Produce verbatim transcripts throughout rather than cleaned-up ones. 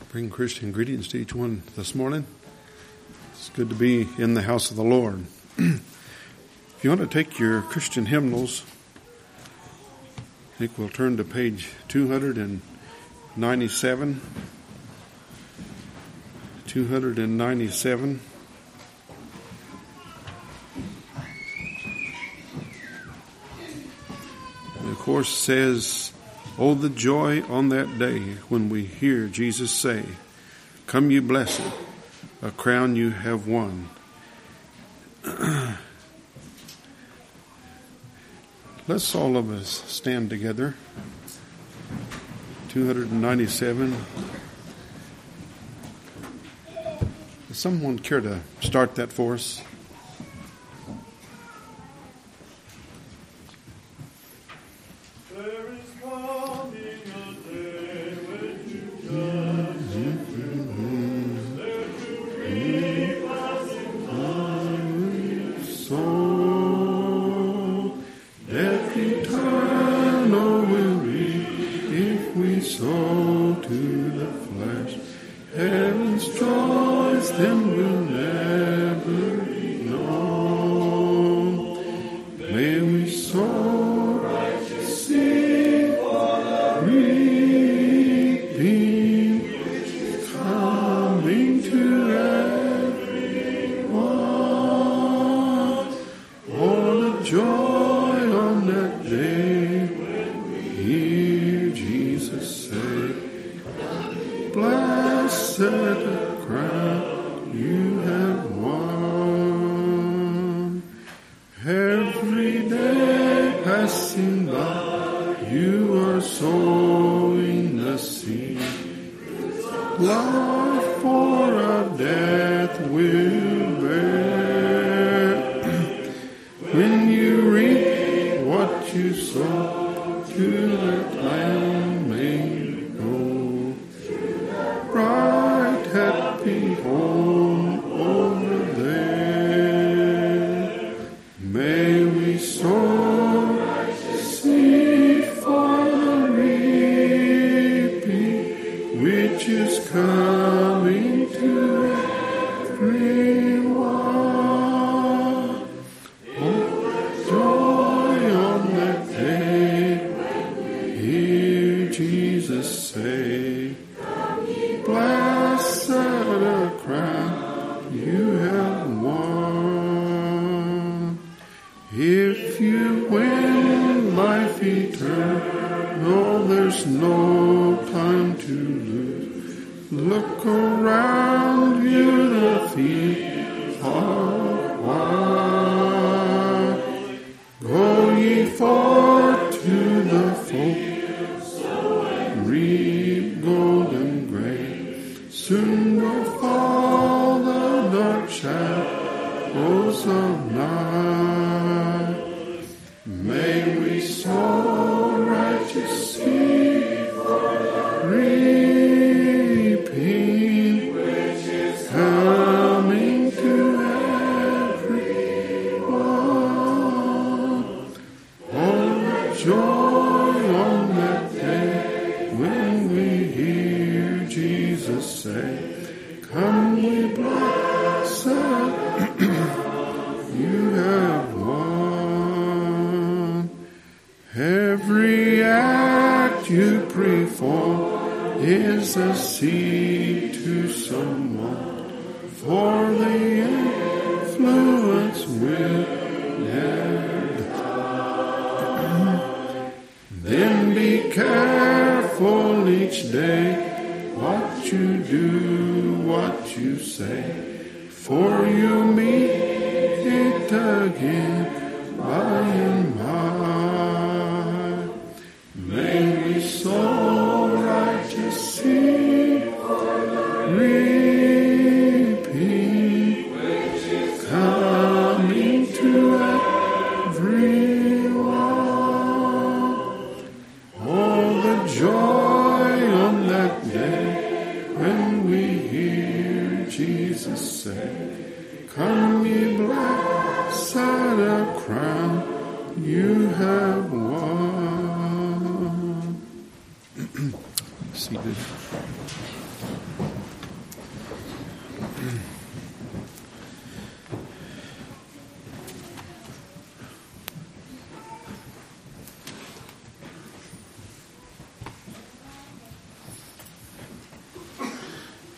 Bring Christian greetings to each one this morning. It's good to be in the house of the Lord. If you want to take your Christian hymnals, I think we'll turn to page two ninety-seven. two ninety-seven. And of course says, "Oh, the joy on that day when we hear Jesus say, 'Come, you blessed, a crown you have won.'" Let's all of us stand together. two ninety-seven. Does someone care to start that for us? Seated.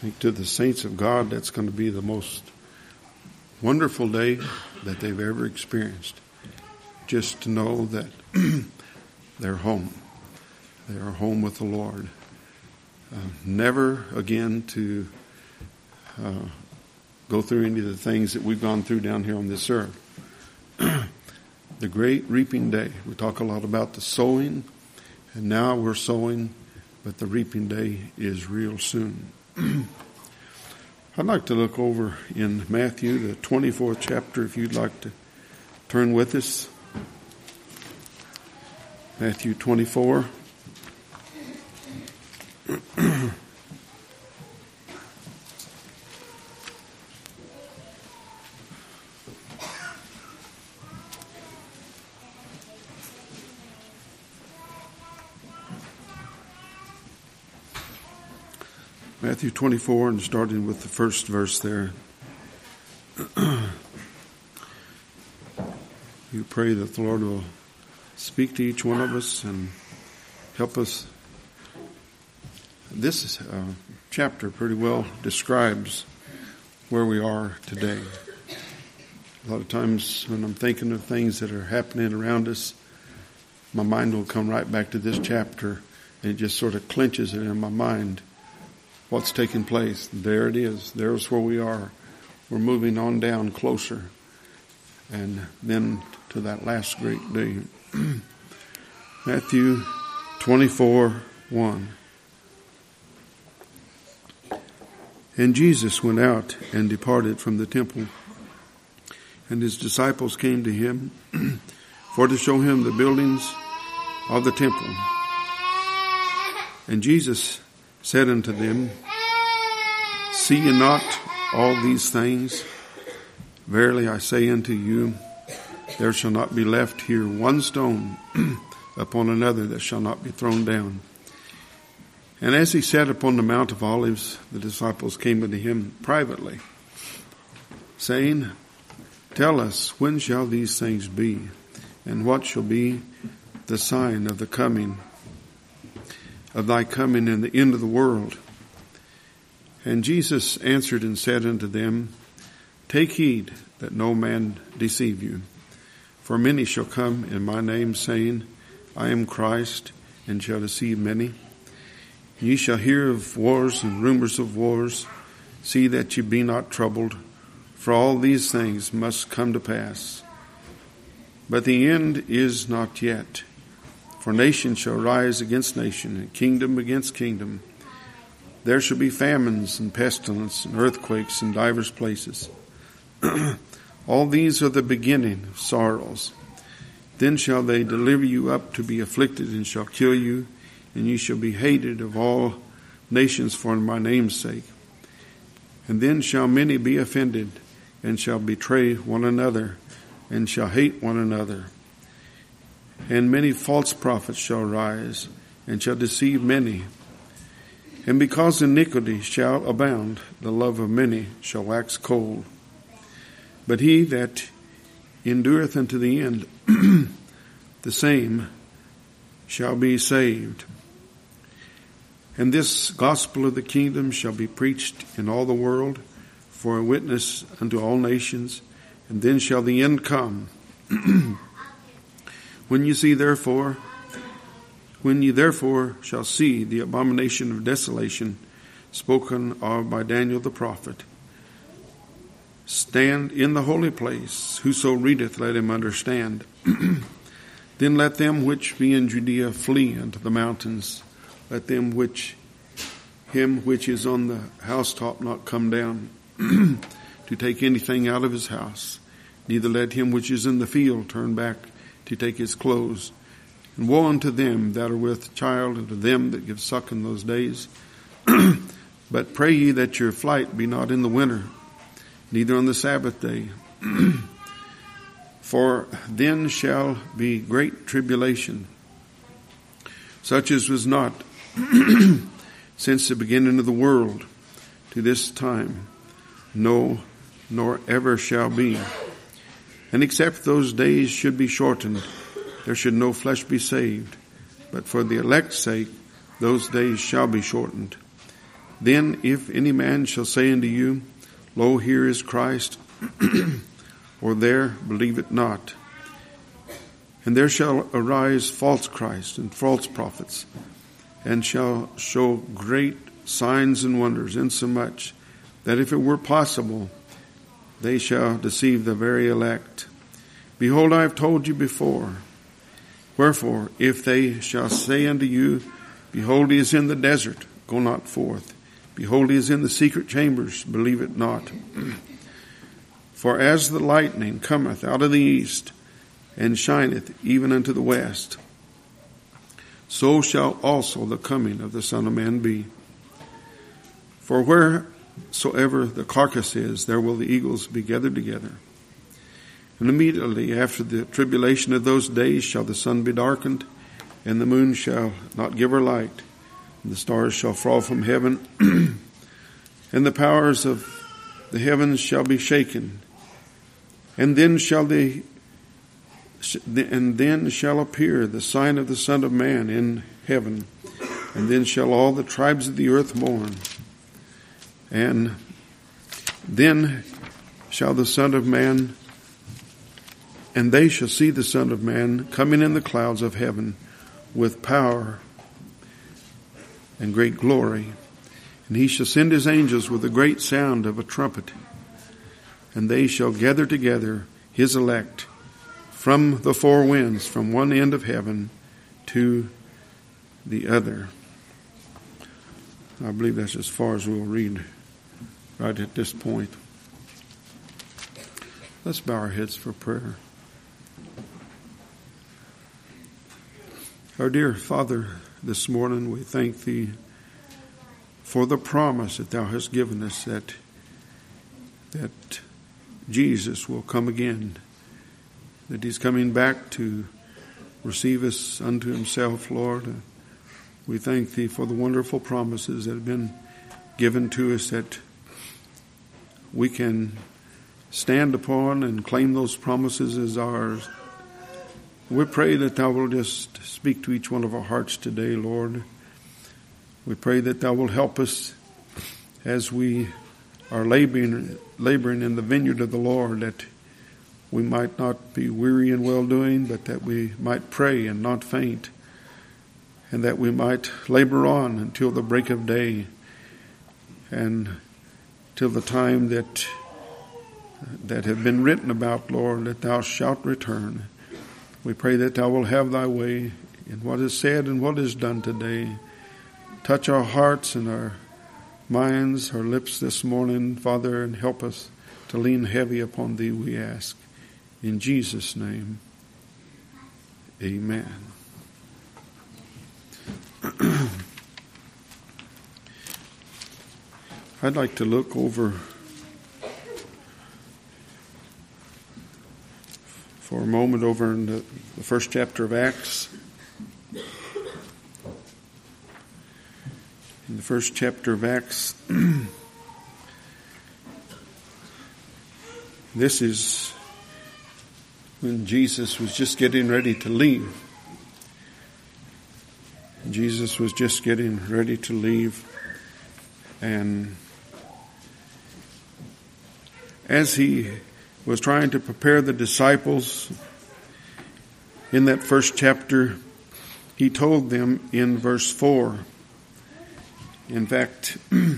think to the saints of God, that's going to be the most wonderful day that they've ever experienced. Just to know that they're home. They are home with the Lord. Uh, never again to uh, go through any of the things that we've gone through down here on this earth. The great reaping day. We talk a lot about the sowing, and now we're sowing, but the reaping day is real soon. I'd like to look over in Matthew, the twenty-fourth chapter, if you'd like to turn with us. Matthew twenty-four. Matthew twenty-four, and starting with the first verse there. You pray that the Lord will speak to each one of us and help us. This uh, chapter pretty well describes where we are today. A lot of times when I'm thinking of things that are happening around us, my mind will come right back to this chapter, and it just sort of clenches it in my mind. What's taking place? There it is. There's where we are. We're moving on down closer. And then to that last great day. Matthew twenty-four, one. And Jesus went out and departed from the temple. And his disciples came to him for to show him the buildings of the temple. And Jesus said unto them, See ye not all these things? Verily I say unto you, there shall not be left here one stone upon another that shall not be thrown down. And as he sat upon the Mount of Olives, the disciples came unto him privately, saying, Tell us, when shall these things be? And what shall be the sign of the coming, of thy coming and the end of the world? And Jesus answered and said unto them, Take heed that no man deceive you. For many shall come in my name, saying, I am Christ, and shall deceive many. Ye shall hear of wars and rumors of wars. See that ye be not troubled, for all these things must come to pass. But the end is not yet. For nation shall rise against nation, and kingdom against kingdom. There shall be famines and pestilence and earthquakes in divers places. All these are the beginning of sorrows. Then shall they deliver you up to be afflicted, and shall kill you, and ye shall be hated of all nations for my name's sake. And then shall many be offended, and shall betray one another, and shall hate one another. And many false prophets shall rise, and shall deceive many. And because iniquity shall abound, the love of many shall wax cold. But he that endureth unto the end, the same shall be saved. And this gospel of the kingdom shall be preached in all the world for a witness unto all nations, and then shall the end come. When you see therefore, when ye therefore shall see the abomination of desolation spoken of by Daniel the prophet, stand in the holy place. Whoso readeth, let him understand. Then let them which be in Judea flee unto the mountains. Let them which, him which is on the housetop not come down to take anything out of his house. Neither let him which is in the field turn back to take his clothes. And woe unto them that are with child, and to them that give suck in those days. But pray ye that your flight be not in the winter, neither on the Sabbath day. For then shall be great tribulation, such as was not since the beginning of the world to this time, no, nor ever shall be. And except those days should be shortened, there should no flesh be saved. But for the elect's sake, those days shall be shortened. Then if any man shall say unto you, Lo, here is Christ, or there, believe it not. And there shall arise false Christs and false prophets, and shall show great signs and wonders, insomuch that if it were possible, they shall deceive the very elect. Behold, I have told you before. Wherefore, if they shall say unto you, Behold, he is in the desert, go not forth. Behold, he is in the secret chambers, believe it not. For as the lightning cometh out of the east, and shineth even unto the west, so shall also the coming of the Son of Man be. For wheresoever the carcass is, there will the eagles be gathered together. And immediately after the tribulation of those days shall the sun be darkened, and the moon shall not give her light, and the stars shall fall from heaven, and the powers of the heavens shall be shaken. And then shall they And then shall appear the sign of the Son of Man in heaven. And then shall all the tribes of the earth mourn. And then shall the Son of Man, and they shall see the Son of Man coming in the clouds of heaven with power and great glory. And he shall send his angels with a great sound of a trumpet. And they shall gather together his elect from the four winds, from one end of heaven to the other. I believe that's as far as we'll read right at this point. Let's bow our heads for prayer. Our dear Father, this morning we thank Thee for the promise that Thou hast given us that, that Jesus will come again, that He's coming back to receive us unto Himself, Lord. We thank Thee for the wonderful promises that have been given to us that we can stand upon and claim those promises as ours. We pray that Thou will just speak to each one of our hearts today, Lord. We pray that Thou will help us as we are laboring, laboring in the vineyard of the Lord, that we might not be weary in well-doing, but that we might pray and not faint, and that we might labor on until the break of day and till the time that that have been written about, Lord, that Thou shalt return. We pray that Thou will have Thy way in what is said and what is done today. Touch our hearts and our minds, our lips this morning, Father, and help us to lean heavy upon Thee, we ask. In Jesus' name, amen. I'd like to look over for a moment over in the, the first chapter of Acts. In the first chapter of Acts, this is when Jesus was just getting ready to leave. Jesus was just getting ready to leave. And as he was trying to prepare the disciples, in that first chapter, he told them in verse four, in fact,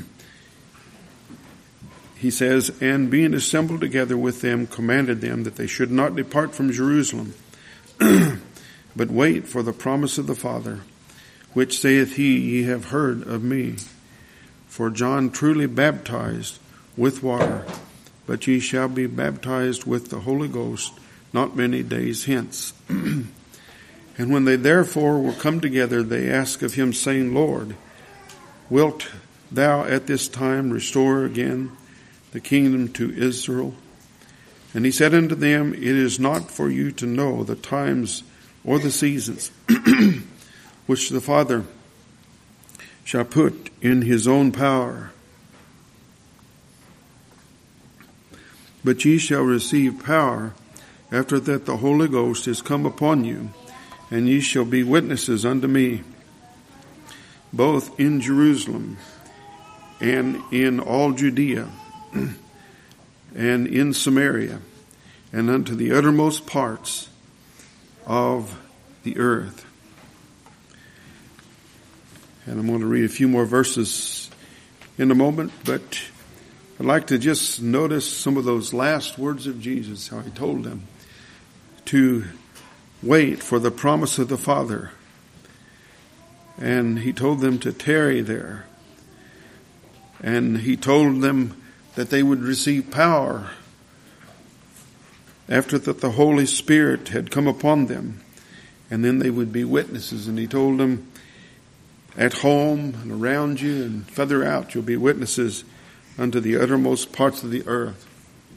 he says, and being assembled together with them, commanded them that they should not depart from Jerusalem, but wait for the promise of the Father, which saith he, ye have heard of me. For John truly baptized with water, but ye shall be baptized with the Holy Ghost not many days hence. And when they therefore were come together, they asked of him, saying, Lord, wilt thou at this time restore again the kingdom to Israel? And he said unto them, it is not for you to know the times or the seasons which the Father shall put in his own power, but ye shall receive power after that the Holy Ghost is come upon you, and ye shall be witnesses unto me, both in Jerusalem and in all Judea, and in Samaria, and unto the uttermost parts of the earth. And I'm going to read a few more verses in a moment, but I'd like to just notice some of those last words of Jesus, how he told them to wait for the promise of the Father. And he told them to tarry there. And he told them that they would receive power after that the Holy Spirit had come upon them. And then they would be witnesses. And he told them, at home and around you and further out, you'll be witnesses unto the uttermost parts of the earth.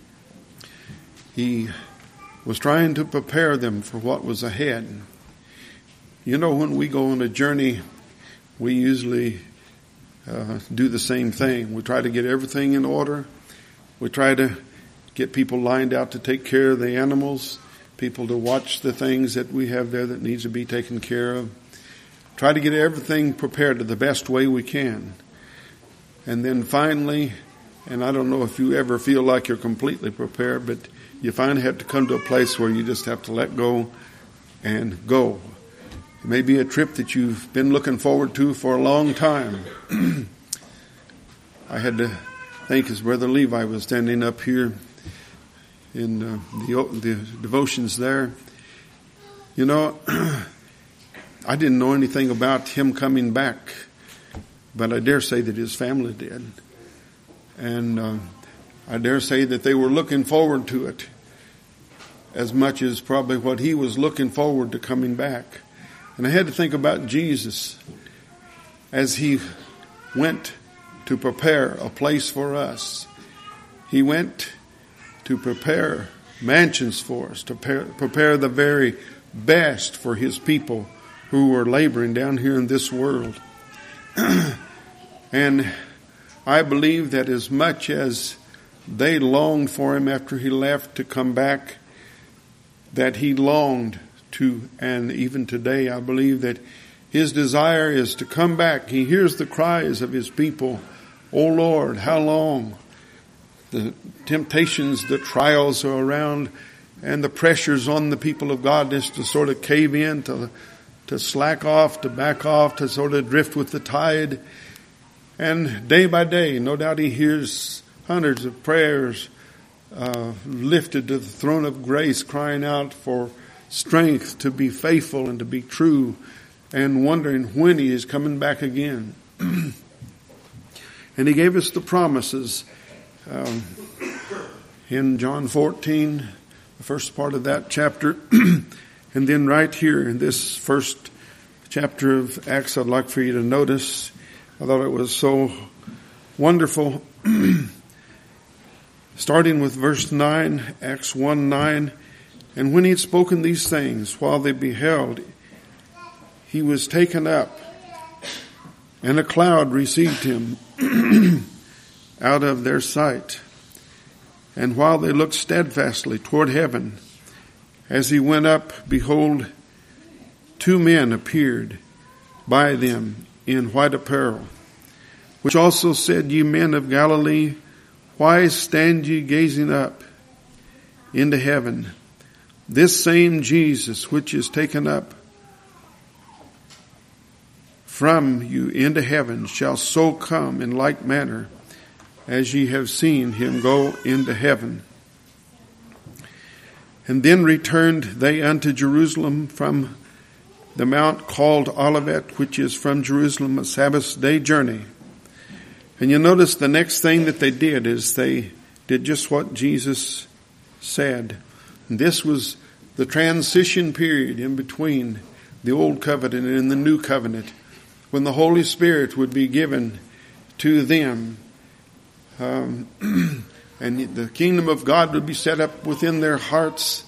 He was trying to prepare them for what was ahead. You know, when we go on a journey, we usually uh, do the same thing. We try to get everything in order. We try to get people lined out to take care of the animals, people to watch the things that we have there that needs to be taken care of. Try to get everything prepared to the best way we can. And then finally, and I don't know if you ever feel like you're completely prepared, but you finally have to come to a place where you just have to let go and go. It may be a trip that you've been looking forward to for a long time. I had to think as Brother Levi was standing up here in uh, the, the devotions there. You know, I didn't know anything about him coming back, but I dare say that his family did. And uh, I dare say that they were looking forward to it as much as probably what he was looking forward to coming back. And I had to think about Jesus as he went to prepare a place for us. He went to prepare mansions for us, to prepare, prepare the very best for his people who were laboring down here in this world. And I believe that as much as they longed for him after he left to come back, that he longed to, and even today I believe that his desire is to come back. He hears the cries of his people, "Oh Lord, how long?" The temptations, the trials are around, and the pressures on the people of God is to sort of cave in, to to slack off, to back off, to sort of drift with the tide. And day by day, no doubt he hears hundreds of prayers uh, lifted to the throne of grace, crying out for strength to be faithful and to be true, and wondering when he is coming back again. And he gave us the promises um, in John fourteen, the first part of that chapter. And then right here in this first chapter of Acts, I'd like for you to notice, I thought it was so wonderful. Starting with verse nine, Acts one nine. And when he had spoken these things, while they beheld, he was taken up, and a cloud received him out of their sight. And while they looked steadfastly toward heaven, as he went up, behold, two men appeared by them in white apparel, which also said, Ye men of Galilee, why stand ye gazing up into heaven? This same Jesus, which is taken up from you into heaven, shall so come in like manner as ye have seen him go into heaven. And then returned they unto Jerusalem from the mount called Olivet, which is from Jerusalem a Sabbath day journey. And you notice the next thing that they did is they did just what Jesus said. And this was the transition period in between the old covenant and the new covenant, when the Holy Spirit would be given to them. Um, and the kingdom of God would be set up within their hearts.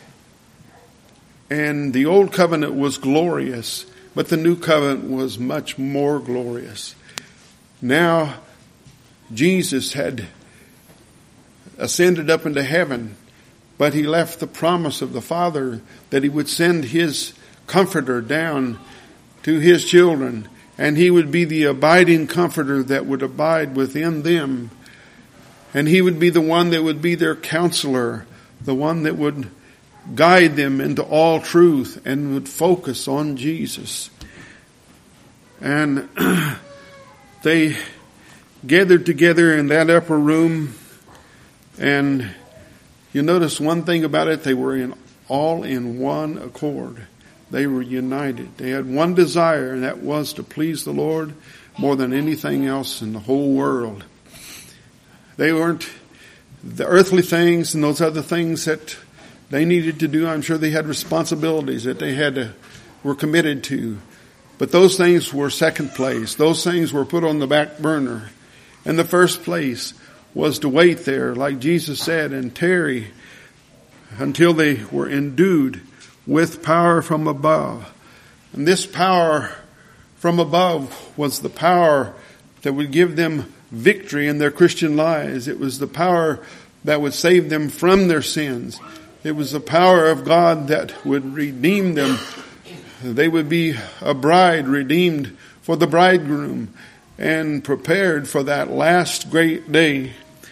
And the old covenant was glorious, but the new covenant was much more glorious. Now, Jesus had ascended up into heaven, but he left the promise of the Father that he would send his comforter down to his children, And he would be the abiding comforter that would abide within them. And he would be the one that would be their counselor, the one that would guide them into all truth and would focus on Jesus. And they gathered together in that upper room, and you notice one thing about it, they were in all in one accord. They were united. They had one desire, and that was to please the Lord more than anything else in the whole world. They weren't the earthly things and those other things that they needed to do. I'm sure they had responsibilities that they had to, were committed to. But those things were second place. Those things were put on the back burner. And the first place was to wait there, like Jesus said, and tarry until they were endued with power from above. And this power from above was the power that would give them victory in their Christian lives. It was the power that would save them from their sins. It was the power of God that would redeem them. They would be a bride redeemed for the bridegroom and prepared for that last great day.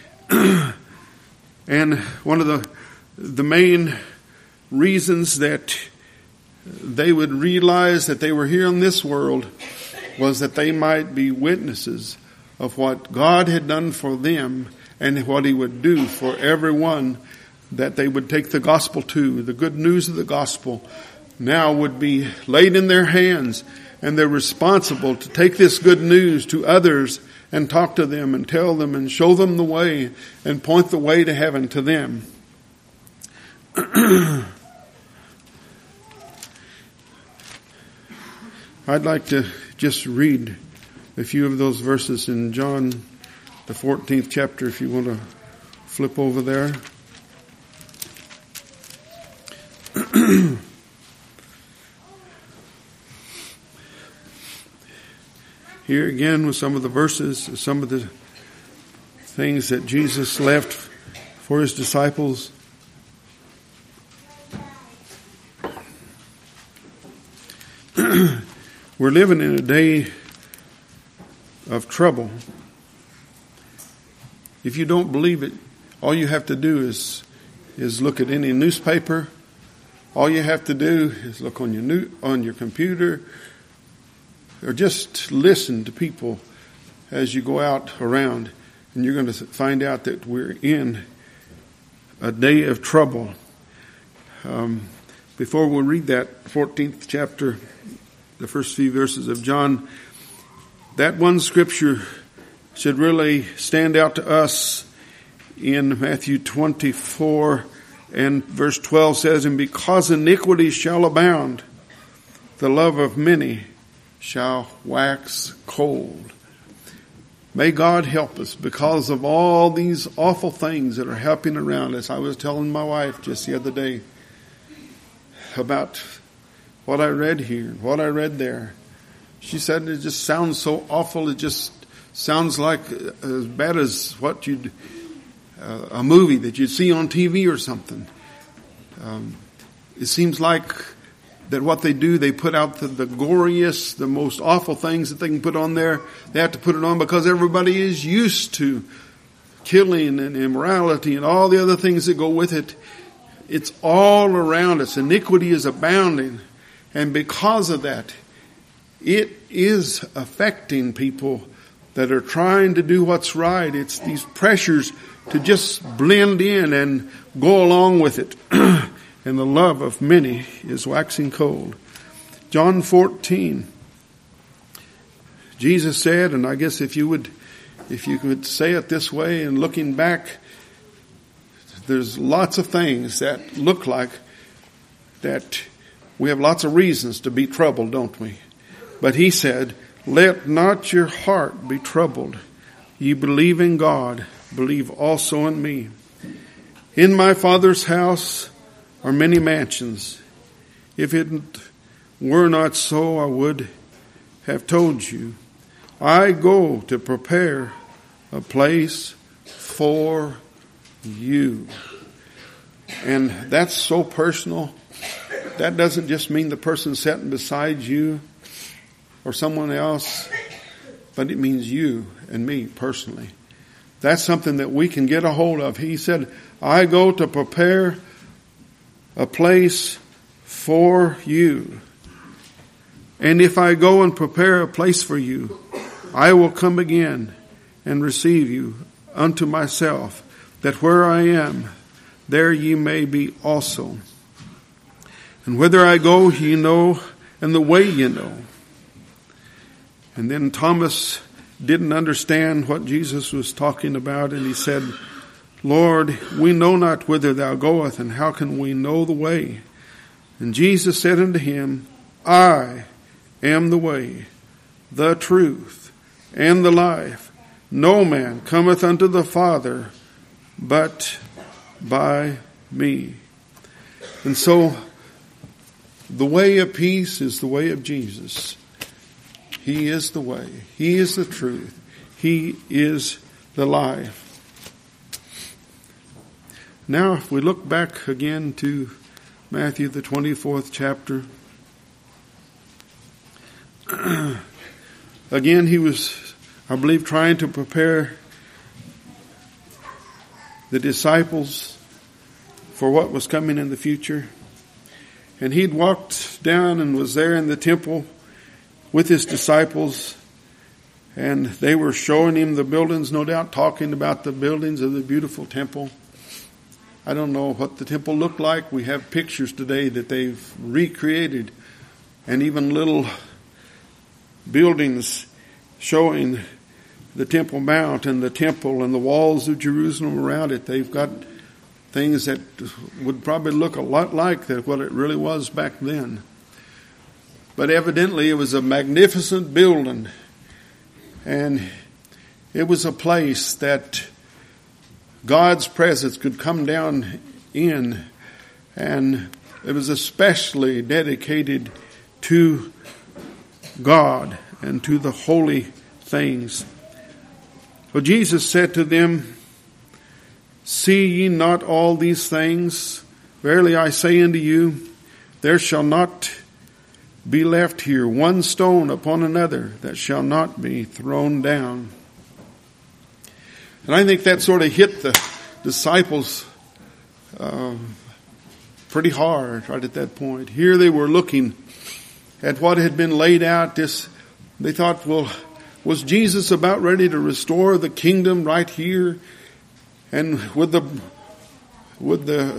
And one of the the main reasons that they would realize that they were here in this world was that they might be witnesses of what God had done for them and what he would do for everyone that they would take the gospel to. The good news of the gospel now would be laid in their hands, and they're responsible to take this good news to others and talk to them and tell them and show them the way and point the way to heaven to them. I'd like to just read a few of those verses in John, the fourteenth chapter, if you want to flip over there. Here again with some of the verses, some of the things that Jesus left for his disciples. We're living in a day of trouble. If you don't believe it, all you have to do is is look at any newspaper. All you have to do is look on your new, on your computer, or just listen to people as you go out around, and you're going to find out that we're in a day of trouble. Um, before we read that fourteenth chapter, the first few verses of John, that one scripture should really stand out to us in Matthew twenty-four and verse twelve says, "And because iniquity shall abound, the love of many shall wax cold." May God help us because of all these awful things that are happening around us. I was telling my wife just the other day about what I read here, what I read there. She said it just sounds so awful. It just sounds like as bad as what you'd, uh, a movie that you'd see on T V or something. Um, it seems like that what they do, they put out the, the goriest, the most awful things that they can put on there. They have to put it on because everybody is used to killing and immorality and all the other things that go with it. It's all around us. Iniquity is abounding. And because of that, it is affecting people that are trying to do what's right. It's these pressures to just blend in and go along with it. And the love of many is waxing cold. John fourteen. Jesus said, and I guess if you would, if you could say it this way, and looking back, there's lots of things that look like that we have lots of reasons to be troubled, don't we? But he said, "Let not your heart be troubled. Ye believe in God, believe also in me. In my Father's house are many mansions. If it were not so, I would have told you. I go to prepare a place for you." And that's so personal. That doesn't just mean the person sitting beside you. or someone else, but it means you and me personally. That's something that we can get a hold of. He said, I go to prepare a place for you. And if I go and prepare a place for you, I will come again and receive you unto myself, that where I am, there ye may be also. And whither I go, ye know, and the way ye know. And then Thomas didn't understand what Jesus was talking about, and he said, Lord, we know not whither thou goest, and how can we know the way? And Jesus said unto him, I am the way, the truth, and the life. No man cometh unto the Father but by me. And so, the way of peace is the way of Jesus. He is the way. He is the truth. He is the life. Now, if we look back again to Matthew, the twenty-fourth chapter. Again, he was, I believe, trying to prepare the disciples for what was coming in the future. And he'd walked down and was there in the temple with his disciples, and they were showing him the buildings, no doubt talking about the buildings of the beautiful temple. I don't know what the temple looked like. We have pictures today that they've recreated, and even little buildings showing the Temple Mount and the temple and the walls of Jerusalem around it. They've got things that would probably look a lot like that, what it really was back then. But evidently it was a magnificent building, and it was a place that God's presence could come down in, and it was especially dedicated to God and to the holy things. Well, Jesus said to them, See ye not all these things? Verily I say unto you, there shall not be left here one stone upon another that shall not be thrown down. And I think that sort of hit the disciples uh, pretty hard right at that point. Here they were looking at what had been laid out. This, they thought, well, was Jesus about ready to restore the kingdom right here? And would the, would the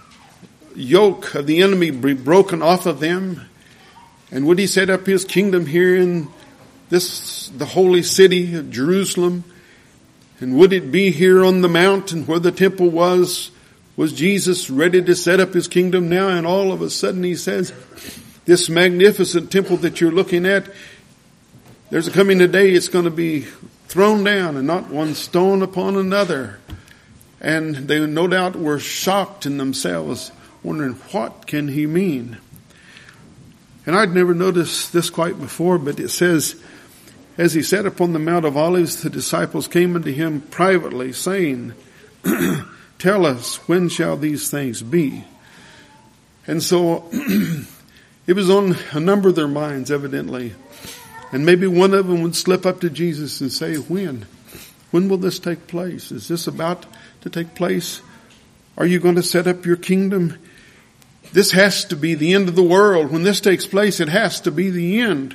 yoke of the enemy be broken off of them? And would he set up his kingdom here in this, the holy city of Jerusalem? And would it be here on the mountain where the temple was? Was Jesus ready to set up his kingdom now? And all of a sudden he says, this magnificent temple that you're looking at, there's a coming a day it's going to be thrown down, and not one stone upon another. And they no doubt were shocked in themselves, wondering, what can he mean? And I'd never noticed this quite before, but it says, as he sat upon the Mount of Olives, the disciples came unto him privately, saying, Tell us, when shall these things be? And so it was on a number of their minds, evidently. And maybe one of them would slip up to Jesus and say, when? When will this take place? Is this about to take place? Are you going to set up your kingdom? This has to be the end of the world. When this takes place, it has to be the end.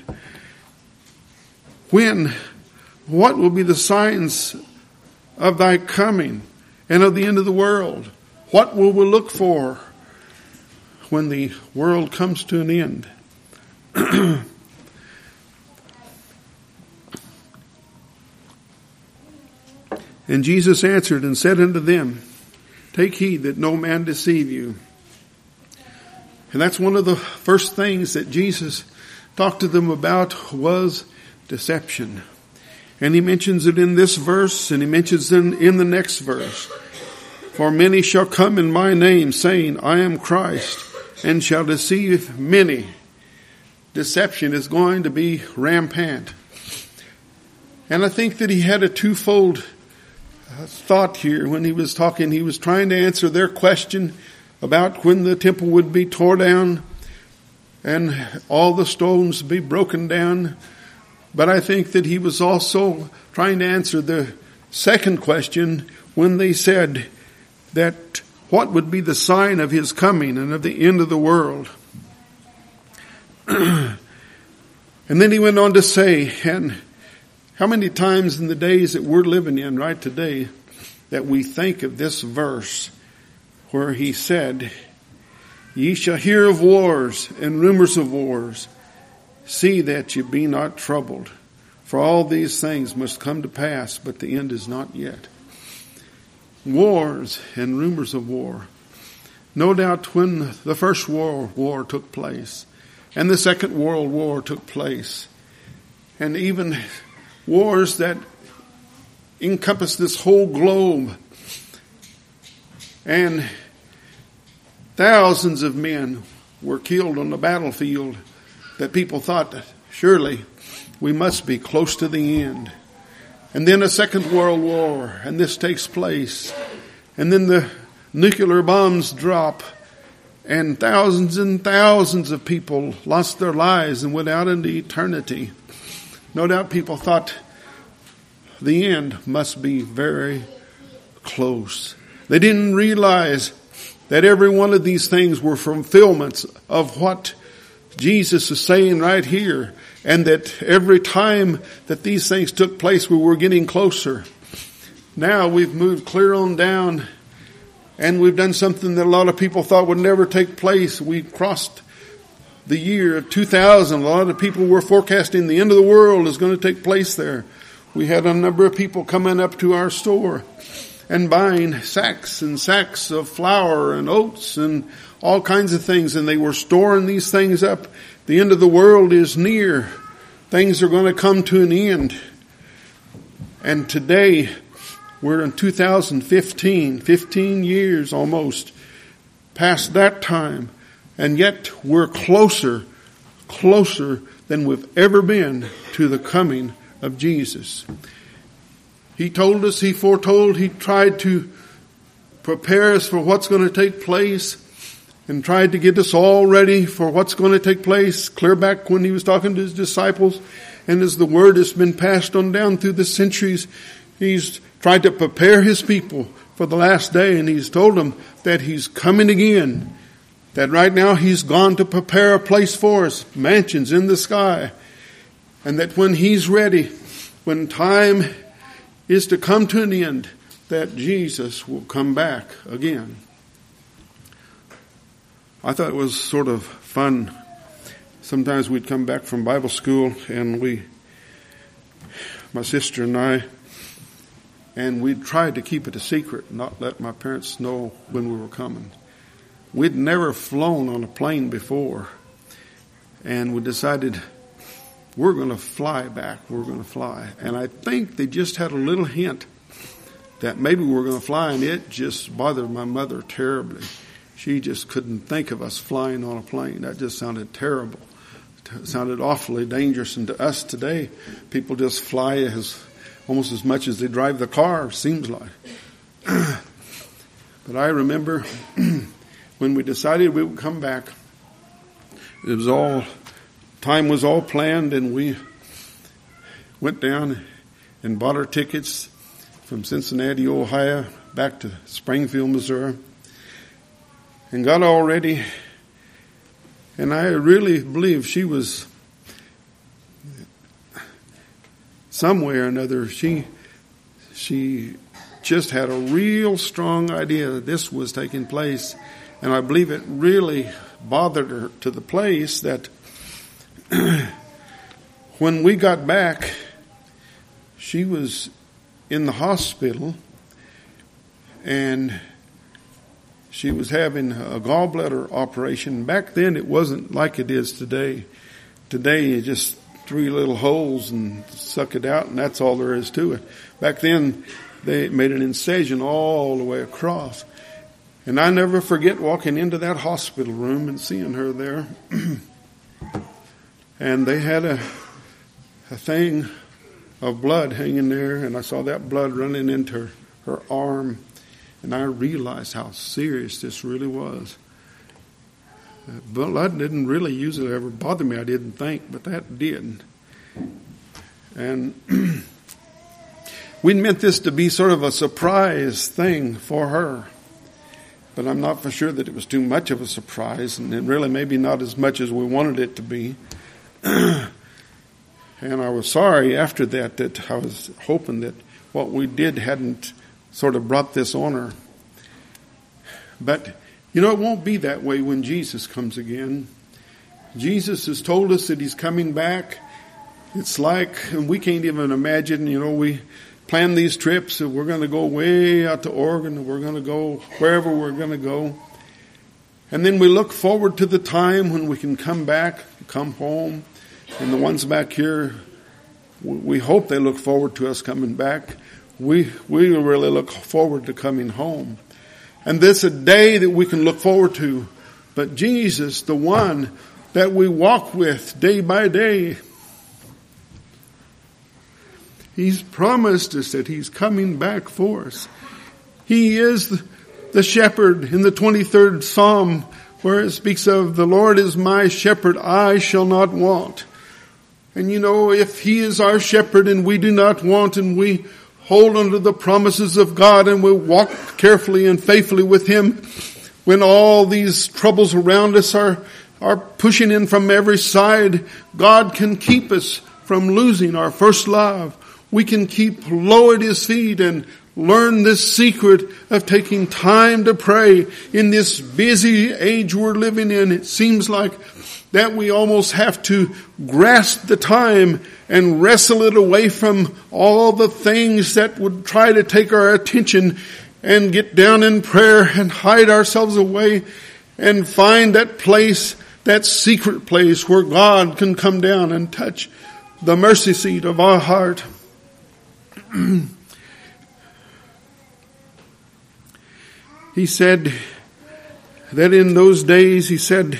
When? What will be the signs of thy coming and of the end of the world? What will we look for when the world comes to an end? And Jesus answered and said unto them, Take heed that no man deceive you. And that's one of the first things that Jesus talked to them about, was deception. And he mentions it in this verse, and he mentions it in, in the next verse. For many shall come in my name, saying, I am Christ, and shall deceive many. Deception is going to be rampant. And I think that he had a twofold thought here when he was talking. He was trying to answer their question about when the temple would be torn down. and all the stones be broken down. But I think that he was also trying to answer the second question when they said that what would be the sign of his coming and of the end of the world. And then he went on to say, and how many times in the days that we're living in right today that we think of this verse where he said, ye shall hear of wars and rumors of wars. See that you be not troubled. For all these things must come to pass, but the end is not yet. Wars and rumors of war. No doubt when the First World War took place, and the Second World War took place, and even wars that encompass this whole globe, and thousands of men were killed on the battlefield, that people thought that surely we must be close to the end. And then a Second World War, and this takes place. And then the nuclear bombs drop, and thousands and thousands of people lost their lives and went out into eternity. No doubt people thought the end must be very close. They didn't realize that every one of these things were fulfillments of what Jesus is saying right here, and that every time that these things took place, we were getting closer. Now we've moved clear on down, and we've done something that a lot of people thought would never take place. We crossed the year of two thousand. A lot of people were forecasting the end of the world is going to take place there. We had a number of people coming up to our store and buying sacks and sacks of flour and oats and all kinds of things, and they were storing these things up. The end of the world is near. Things are going to come to an end. And today, we're in two thousand fifteen, fifteen years almost past that time, and yet we're closer, closer than we've ever been to the coming of Jesus. He told us, he foretold, he tried to prepare us for what's going to take place, and tried to get us all ready for what's going to take place clear back when he was talking to his disciples. And as the word has been passed on down through the centuries, he's tried to prepare his people for the last day. And he's told them that he's coming again. That right now he's gone to prepare a place for us, mansions in the sky. And that when he's ready, when time is to come to an end, that Jesus will come back again. I thought it was sort of fun. Sometimes we'd come back from Bible school, and we, my sister and I, and we'd tried to keep it a secret, not let my parents know when we were coming. We'd never flown on a plane before, and we decided we're going to fly back. We're going to fly. And I think they just had a little hint that maybe we were going to fly, and it just bothered my mother terribly. She just couldn't think of us flying on a plane. That just sounded terrible. It sounded awfully dangerous. And to us today, people just fly as almost as much as they drive the car, seems like. But I remember when we decided we would come back, it was all, time was all planned, and we went down and bought our tickets from Cincinnati, Ohio, back to Springfield, Missouri. And got all ready, and I really believe she was, some way or another, she she just had a real strong idea that this was taking place, and I believe it really bothered her to the place that when we got back, she was in the hospital, and she was having a gallbladder operation. Back then, it wasn't like it is today. Today, you just three little holes and suck it out, and that's all there is to it. Back then, they made an incision all the way across. And I never forget walking into that hospital room and seeing her there. And they had a, a thing of blood hanging there, and I saw that blood running into her, her arm. And I realized how serious this really was. Blood didn't really usually ever bother me, I didn't think, but that did. And we meant this to be sort of a surprise thing for her. But I'm not for sure that it was too much of a surprise, and it really maybe not as much as we wanted it to be. And I was sorry after that that I was hoping that what we did hadn't sort of brought this on her. But, you know, it won't be that way when Jesus comes again. Jesus has told us that he's coming back. It's like, and we can't even imagine, you know, we plan these trips and we're going to go way out to Oregon and we're going to go wherever we're going to go. And then we look forward to the time when we can come back, come home. And the ones back here, we hope they look forward to us coming back. We we really look forward to coming home. And this is a day that we can look forward to. But Jesus, the one that we walk with day by day, he's promised us that he's coming back for us. He is the shepherd in the twenty-third Psalm, where it speaks of, the Lord is my shepherd, I shall not want. And you know, if he is our shepherd and we do not want, and we hold on to the promises of God and we walk carefully and faithfully with him, when all these troubles around us are, are pushing in from every side, God can keep us from losing our first love. We can keep low at his feet and learn this secret of taking time to pray in this busy age we're living in. It seems like that we almost have to grasp the time and wrestle it away from all the things that would try to take our attention, and get down in prayer and hide ourselves away and find that place, that secret place where God can come down and touch the mercy seat of our heart. He said that in those days, he said,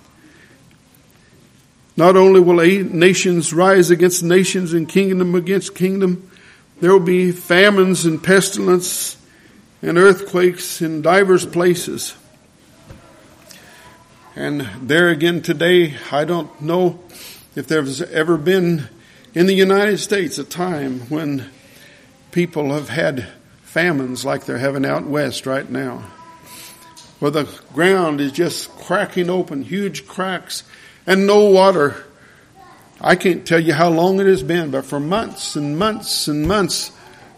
not only will nations rise against nations and kingdom against kingdom, there will be famines and pestilence and earthquakes in divers places. And there again today, I don't know if there's ever been in the United States a time when people have had famines like they're having out west right now, where the ground is just cracking open, huge cracks, and no water. I can't tell you how long it has been, but for months and months and months,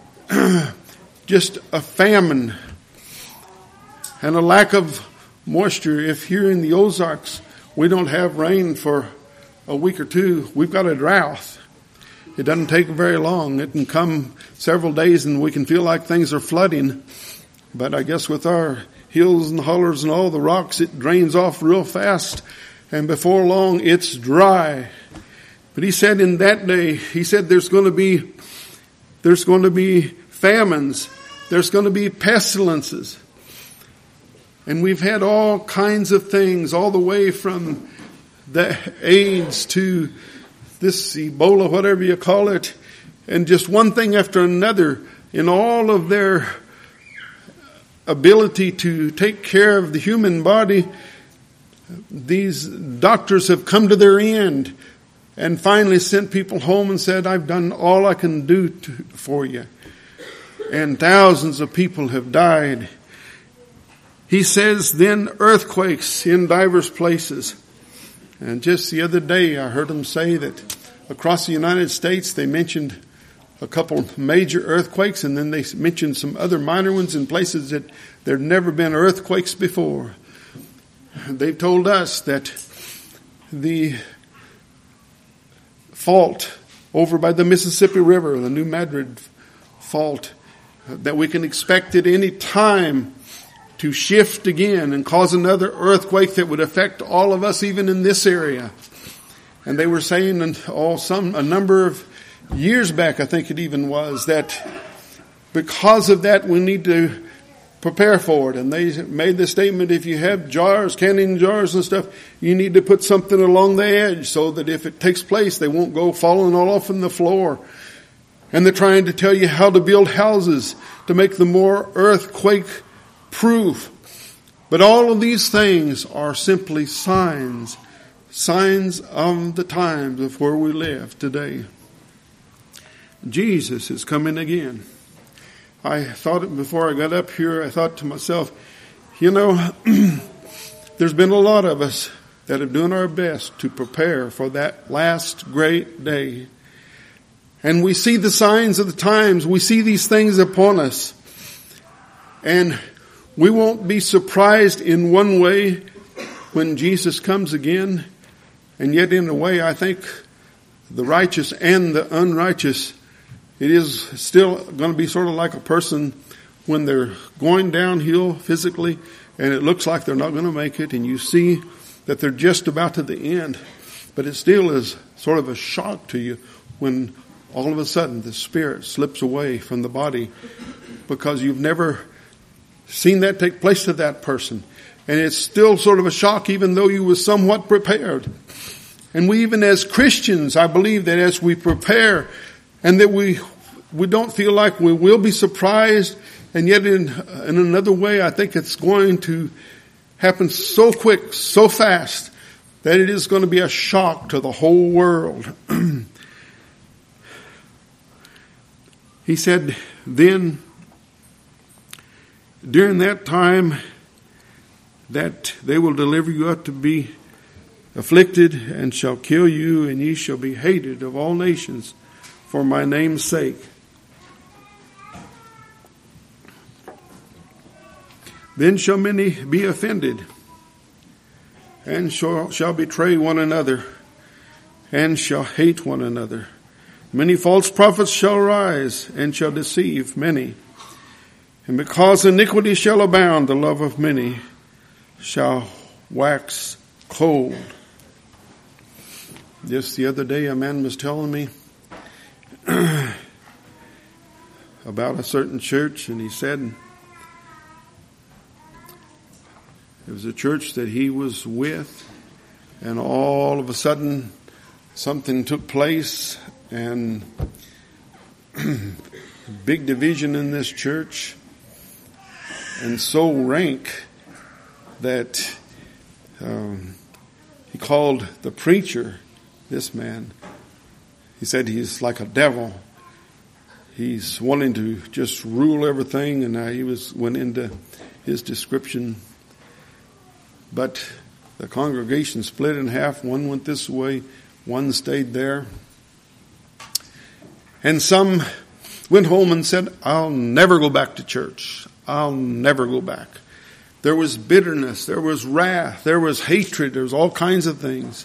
just a famine and a lack of moisture. If here in the Ozarks we don't have rain for a week or two, we've got a drought. It doesn't take very long. It can come several days and we can feel like things are flooding. But I guess with our hills and hollers and all the rocks, it drains off real fast. And before long, it's dry. But he said in that day, he said there's going to be, there's going to be famines. There's going to be pestilences. And we've had all kinds of things, all the way from the AIDS to this Ebola, whatever you call it, and just one thing after another in all of their ability to take care of the human body. These doctors have come to their end and finally sent people home and said, I've done all I can do to, for you. And thousands of people have died. He says then earthquakes in divers places. And just the other day I heard him say that across the United States they mentioned a couple major earthquakes, and then they mentioned some other minor ones in places that there had never been earthquakes before. They've told us that the fault over by the Mississippi River, the New Madrid fault, that we can expect at any time to shift again and cause another earthquake that would affect all of us, even in this area. And they were saying, oh, some a number of years back, I think it even was, that because of that we need to prepare for it. And they made the statement, if you have jars, canning jars and stuff, you need to put something along the edge so that if it takes place, they won't go falling all off on the floor. And they're trying to tell you how to build houses to make them more earthquake proof. But all of these things are simply signs, signs of the times of where we live today. Jesus is coming again. I thought it before I got up here, I thought to myself, you know, there's been a lot of us that are doing our best to prepare for that last great day. And we see the signs of the times. We see these things upon us. And we won't be surprised in one way when Jesus comes again. And yet in a way, I think the righteous and the unrighteous, it is still going to be sort of like a person when they're going downhill physically and it looks like they're not going to make it, and you see that they're just about to the end. But it still is sort of a shock to you when all of a sudden the spirit slips away from the body, because you've never seen that take place to that person. And it's still sort of a shock even though you were somewhat prepared. And we, even as Christians, I believe that as we prepare and that we we don't feel like we will be surprised, and yet in, in another way I think it's going to happen so quick, so fast, that it is going to be a shock to the whole world. He said, then, during that time, that they will deliver you up to be afflicted, and shall kill you, and ye shall be hated of all nations for my name's sake. Then shall many be offended, and shall, shall betray one another, and shall hate one another. Many false prophets shall rise, and shall deceive many. And because iniquity shall abound, the love of many shall wax cold. Just the other day, a man was telling me about a certain church, and he said it was a church that he was with, and all of a sudden something took place, and big division in this church, and so rank that um, he called the preacher, this man, he said he's like a devil. He's wanting to just rule everything, and uh, he was went into his description. But the congregation split in half. One went this way, one stayed there. And some went home and said, I'll never go back to church. I'll never go back. There was bitterness, there was wrath, there was hatred, there was all kinds of things.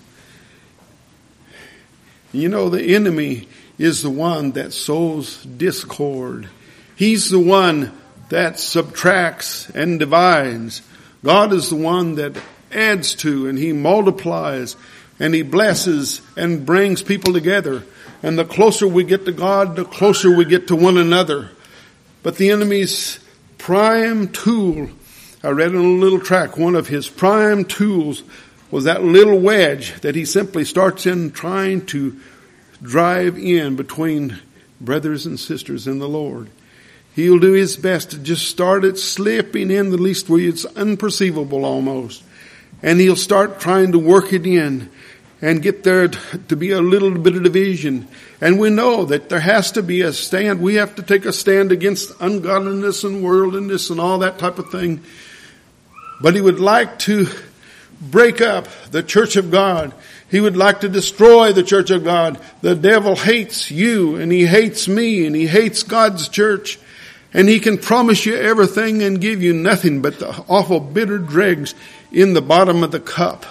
You know, the enemy is the one that sows discord. He's the one that subtracts and divides. God is the one that adds to, and He multiplies, and He blesses and brings people together. And the closer we get to God, the closer we get to one another. But the enemy's prime tool, I read in a little tract, one of his prime tools was that little wedge that he simply starts in trying to drive in between brothers and sisters in the Lord. He'll do his best to just start it slipping in the least where it's unperceivable almost. And he'll start trying to work it in and get there to be a little bit of division. And we know that there has to be a stand. We have to take a stand against ungodliness and worldliness and all that type of thing. But he would like to break up the church of God. He would like to destroy the church of God. The devil hates you, and he hates me, and he hates God's church. And he can promise you everything and give you nothing but the awful bitter dregs in the bottom of the cup.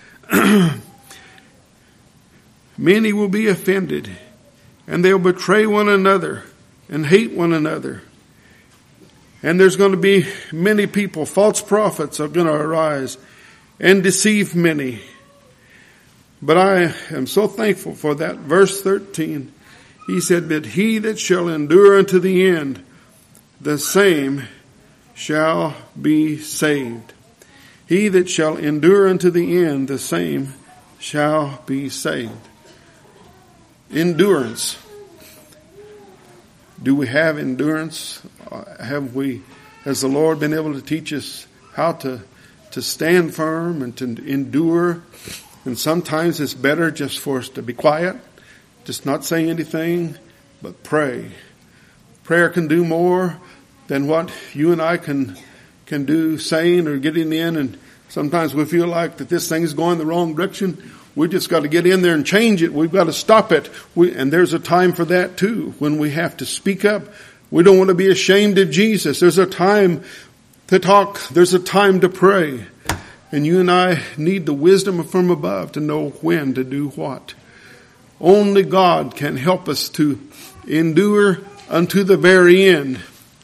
Many will be offended, and they'll betray one another and hate one another. And there's going to be many people, false prophets are going to arise and deceive many. But I am so thankful for that verse thirteen. He said, but he that shall endure unto the end, the same shall be saved. He that shall endure unto the end, the same shall be saved. Endurance. Do we have endurance? Have we, has the Lord been able to teach us how to to stand firm and to endure. And sometimes it's better just for us to be quiet, just not say anything, but pray. Prayer can do more than what you and I can can do saying or getting in. And sometimes we feel like that this thing is going the wrong direction. We just got to get in there and change it. We've got to stop it. We, and there's a time for that too, when we have to speak up. We don't want to be ashamed of Jesus. There's a time to talk. There's a time to pray. And you and I need the wisdom from above to know when to do what. Only God can help us to endure unto the very end.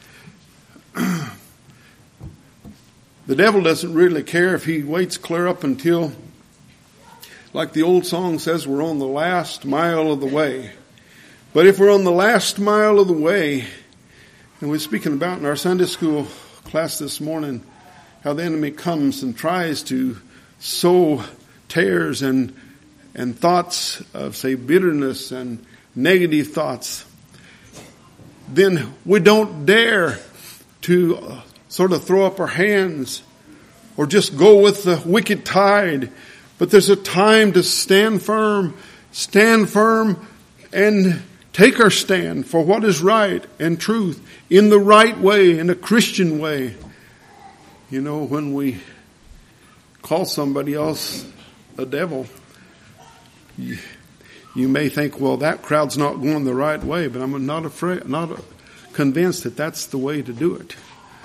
The devil doesn't really care if he waits clear up until, like the old song says, we're on the last mile of the way. But if we're on the last mile of the way, and we're speaking about in our Sunday school class this morning, how the enemy comes and tries to sow tares and and thoughts of, say, bitterness and negative thoughts, then we don't dare to uh, sort of throw up our hands or just go with the wicked tide. But there's a time to stand firm, stand firm and take our stand for what is right and truth in the right way, in a Christian way. You know, when we call somebody else a devil, you, you may think, well, that crowd's not going the right way, but I'm not afraid, not convinced that that's the way to do it.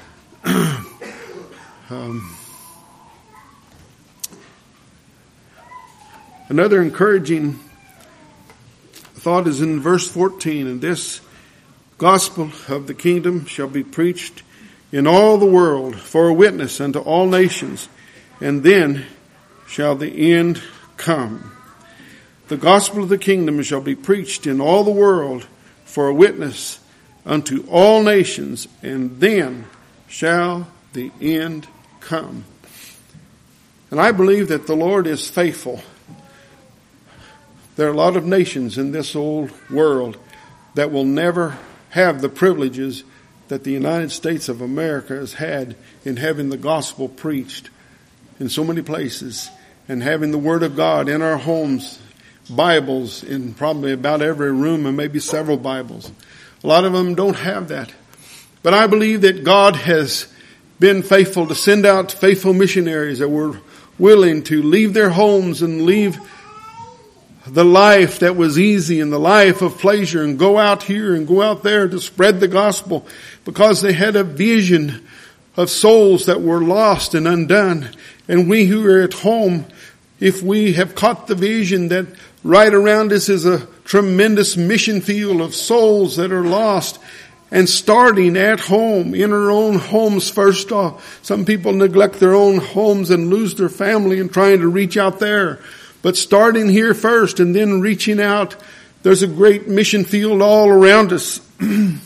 um, another encouraging thought is in verse fourteen, and this gospel of the kingdom shall be preached in all the world for a witness unto all nations, and then shall the end come. The gospel of the kingdom shall be preached in all the world for a witness unto all nations, and then shall the end come. And I believe that the Lord is faithful. There are a lot of nations in this old world that will never have the privileges that the United States of America has had in having the gospel preached in so many places and having the Word of God in our homes, Bibles in probably about every room and maybe several Bibles. A lot of them don't have that. But I believe that God has been faithful to send out faithful missionaries that were willing to leave their homes and leave the life that was easy and the life of pleasure and go out here and go out there to spread the gospel because they had a vision of souls that were lost and undone. And we who are at home, if we have caught the vision that right around us is a tremendous mission field of souls that are lost, and starting at home, in our own homes first off. Some people neglect their own homes and lose their family in trying to reach out there. But starting here first and then reaching out, there's a great mission field all around us. And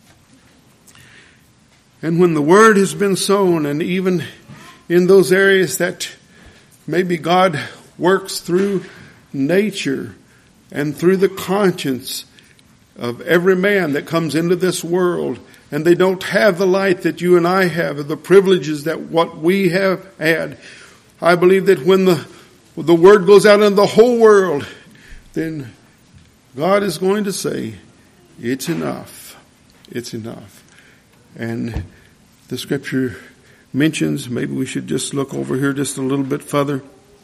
when the word has been sown, and even in those areas that maybe God works through nature and through the conscience of every man that comes into this world, and they don't have the light that you and I have, or the privileges that what we have had, I believe that when the the word goes out in the whole world, then God is going to say, it's enough. It's enough. And the scripture mentions, maybe we should just look over here just a little bit further.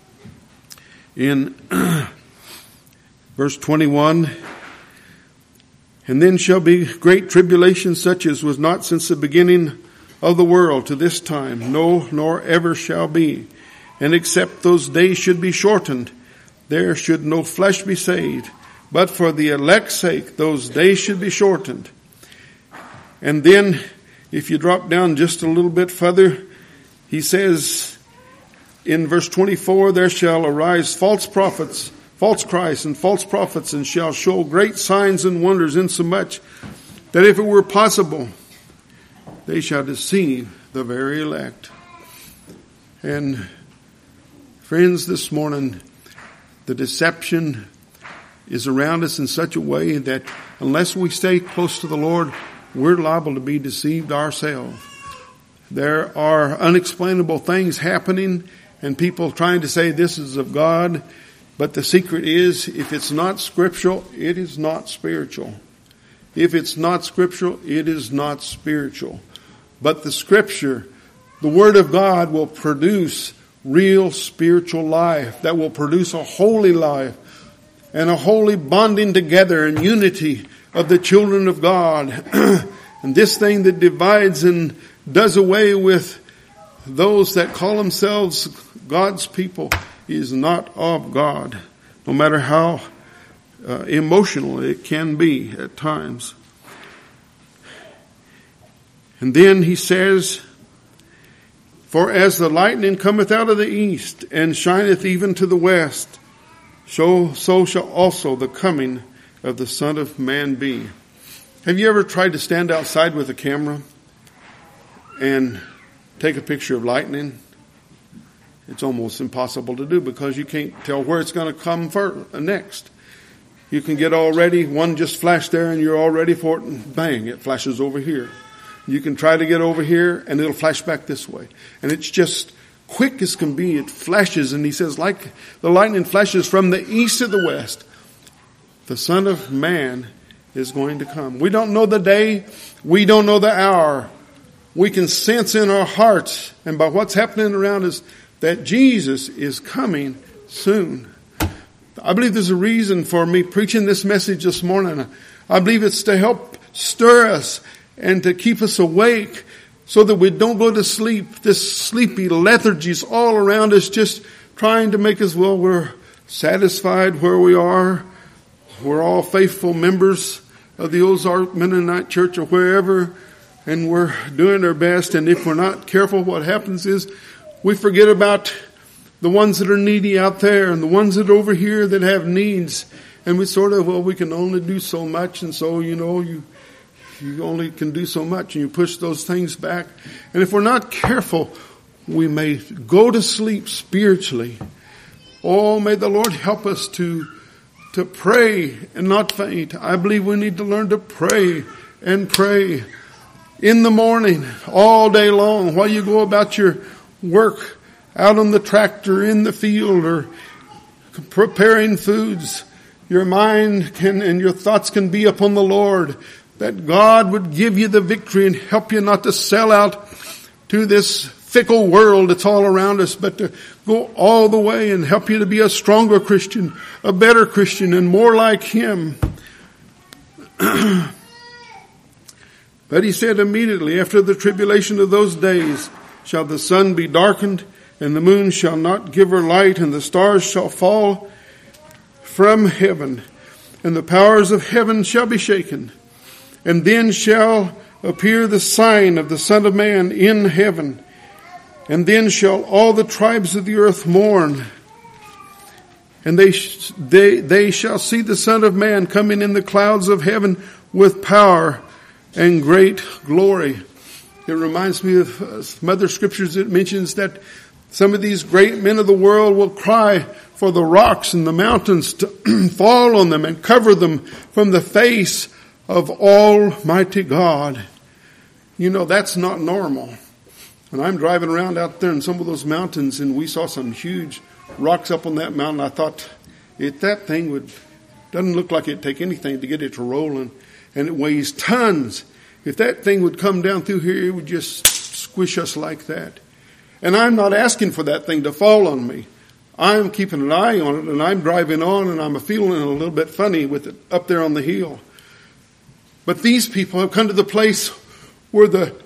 In verse twenty-one, and then shall be great tribulation such as was not since the beginning of the world to this time, no, nor ever shall be. And except those days should be shortened, there should no flesh be saved. But for the elect's sake, those days should be shortened. And then, if you drop down just a little bit further, he says in verse twenty-four, there shall arise false prophets, false Christs and false prophets, and shall show great signs and wonders, insomuch that if it were possible, they shall deceive the very elect. And friends, this morning, the deception is around us in such a way that unless we stay close to the Lord, we're liable to be deceived ourselves. There are unexplainable things happening and people trying to say this is of God. But the secret is, if it's not scriptural, it is not spiritual. If it's not scriptural, it is not spiritual. But the scripture, the Word of God, will produce real spiritual life, that will produce a holy life and a holy bonding together and unity of the children of God. And this thing that divides and does away with those that call themselves God's people is not of God, no matter how uh, emotional it can be at times. And then he says, for as the lightning cometh out of the east and shineth even to the west, so, so shall also the coming of the Son of Man be. Have you ever tried to stand outside with a camera and take a picture of lightning? It's almost impossible to do because you can't tell where it's going to come first, next. You can get all ready. One just flashed there and you're all ready for it, and bang, it flashes over here. You can try to get over here and it'll flash back this way. And it's just quick as can be. It flashes, and he says, like the lightning flashes from the east to the west, the Son of Man is going to come. We don't know the day. We don't know the hour. We can sense in our hearts and by what's happening around us that Jesus is coming soon. I believe there's a reason for me preaching this message this morning. I believe it's to help stir us and to keep us awake so that we don't go to sleep. This sleepy lethargy is all around us, just trying to make us, well, we're satisfied where we are. We're all faithful members of the Ozark Mennonite Church or wherever, and we're doing our best. And if we're not careful, what happens is we forget about the ones that are needy out there and the ones that are over here that have needs. And we sort of, well, we can only do so much. And so, you know, you, you only can do so much, and you push those things back. And if we're not careful, we may go to sleep spiritually. Oh, may the Lord help us to, to pray and not faint. I believe we need to learn to pray and pray in the morning, all day long, while you go about your work, out on the tractor, in the field, or preparing foods. Your mind can and your thoughts can be upon the Lord, that God would give you the victory and help you not to sell out to this fickle world that's all around us, but to go all the way and help you to be a stronger Christian, a better Christian, and more like Him. But he said, immediately after the tribulation of those days shall the sun be darkened, and the moon shall not give her light, and the stars shall fall from heaven, and the powers of heaven shall be shaken. And then shall appear the sign of the Son of Man in heaven. And then shall all the tribes of the earth mourn. And they, they, they shall see the Son of Man coming in the clouds of heaven with power and great glory. It reminds me of some other scriptures that mentions that some of these great men of the world will cry for the rocks and the mountains to fall on them and cover them from the face of Almighty God. You know, that's not normal. When I'm driving around out there in some of those mountains and we saw some huge rocks up on that mountain, I thought, if that thing would, doesn't look like it'd take anything to get it to rolling, and it weighs tons. If that thing would come down through here, it would just squish us like that. And I'm not asking for that thing to fall on me. I'm keeping an eye on it, and I'm driving on, and I'm feeling a little bit funny with it up there on the hill. But these people have come to the place where the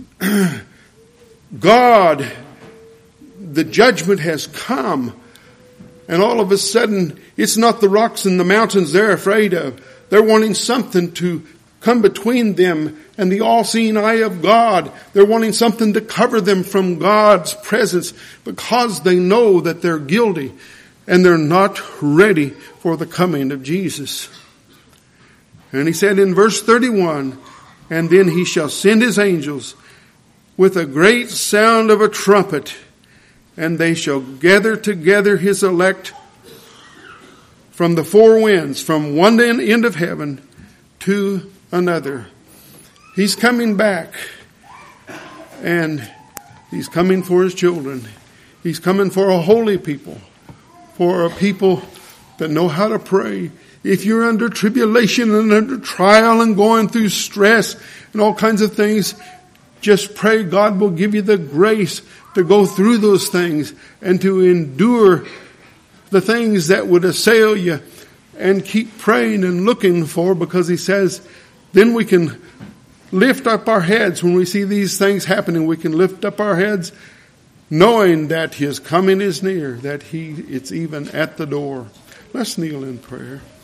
God, the judgment has come. And all of a sudden, it's not the rocks and the mountains they're afraid of. They're wanting something to come between them and the all-seeing eye of God. They're wanting something to cover them from God's presence because they know that they're guilty and they're not ready for the coming of Jesus. And he said in verse thirty-one, and then he shall send his angels with a great sound of a trumpet, and they shall gather together his elect from the four winds, from one end of heaven to another. He's coming back. And He's coming for His children. He's coming for a holy people, for a people that know how to pray. If you're under tribulation and under trial and going through stress and all kinds of things, just pray God will give you the grace to go through those things and to endure the things that would assail you, and keep praying and looking for, because He says then we can lift up our heads when we see these things happening. We can lift up our heads knowing that His coming is near, that He it's even at the door. Let's kneel in prayer.